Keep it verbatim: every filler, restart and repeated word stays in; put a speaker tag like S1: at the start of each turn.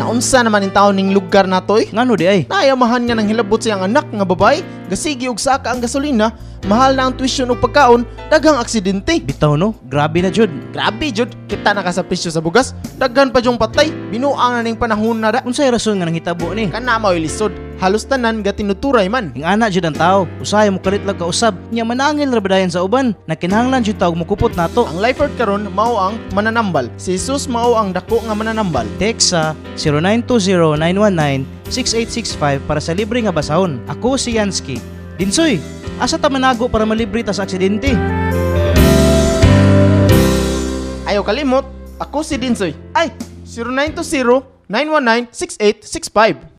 S1: Naunsa naman in taon ning lugar natoy?
S2: Ngano di ay?
S1: Naayamahan nga ng hilabot siyang anak nga babae, gasigi og saka ang gasolina, mahal na ang tuition ug pagkaon, daghang aksidente.
S2: Bitaw no, grabe na jud.
S1: Grabe jud, kita na ka sa presyo sa bugas, daghan pa jong patay, binuang na ning panahon na da.
S2: Unsay rason nga nanghitabo ni?
S1: Kana mao'y lisod, halos tanan ga tinuturay man.
S2: Ing ana jud ang tao, usahay mo kalit lang kausab, nya manangil ra badayan sa uban, nakinahanglan jud taog mukupot nato.
S1: Ang lifeguard karon mao ang mananambal. Si Jesus mao ang dako nga mananambal.
S2: Text sa zero nine two zero nine one nine six eight six five para sa libre nga basahon. Ako si Yansky. Dinsoy, asa ta manago para malibre ta sa aksidente?
S1: Ayaw kalimot, ako si Dinsoy. Ay, zero nine two zero nine one nine six eight six five.